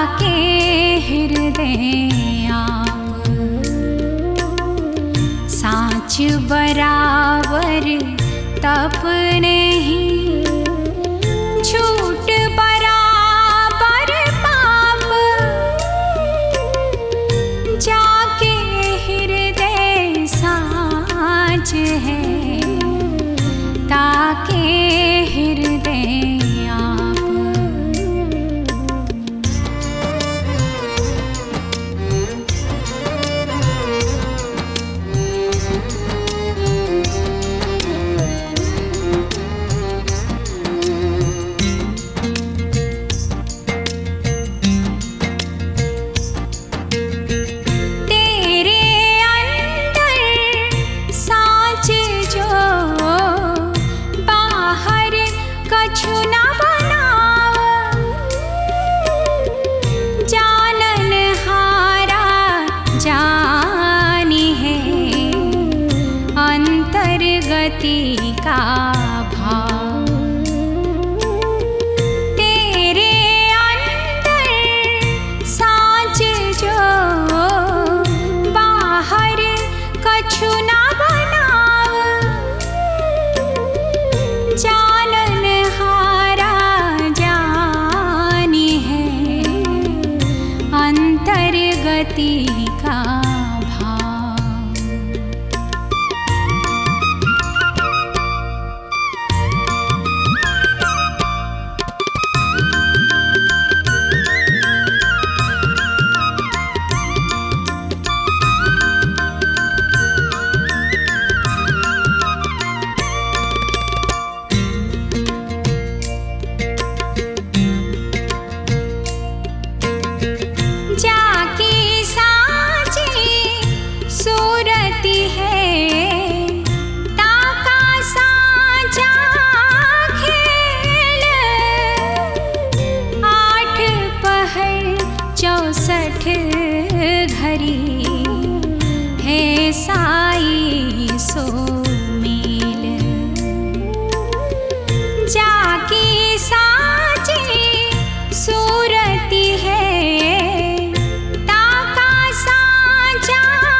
ताके हृदय आप, साँच बराबर तप नहीं, झूठ बराबर पाप, जाके हृदय साँच है, ताके हृदय आप। गति का भाव तेरे अंदर साँच जो, बाहर कछु ना बनाव, जानन हारा जानी है अंतर गति का घरी है साई सो मेल, जाकी साची सूरती है ताका साचा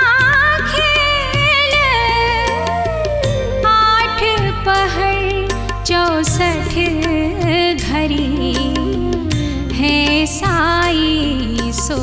खेल, 8 पहर 64 घरी है साई सो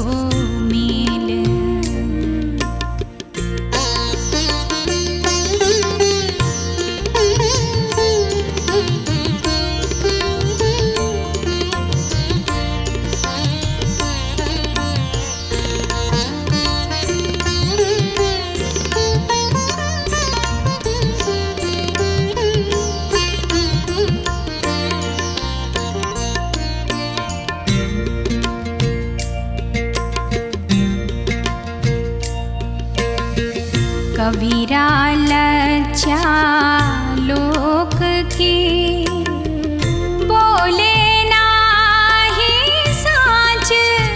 कबीरा लज्जा लोक की, बोले नाही साँच,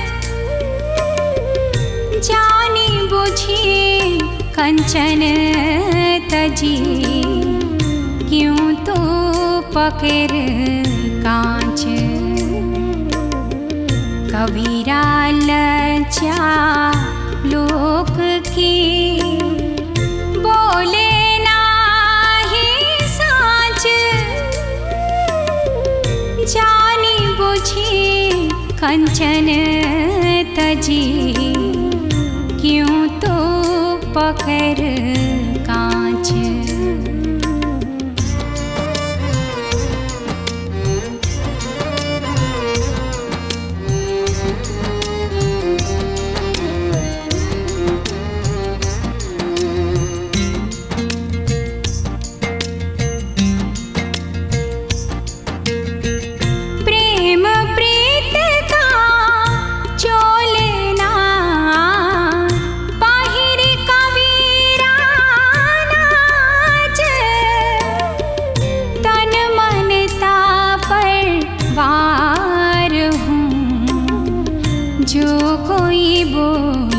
जानी बुझी कंचन तजी, क्यों तो पकड़ कांच। कबीरा लज्जा लोक की, बोले नाही साँच, जानी बुझी कंचन तजी, क्यों तो पकड़ कांच। जो कोई बोले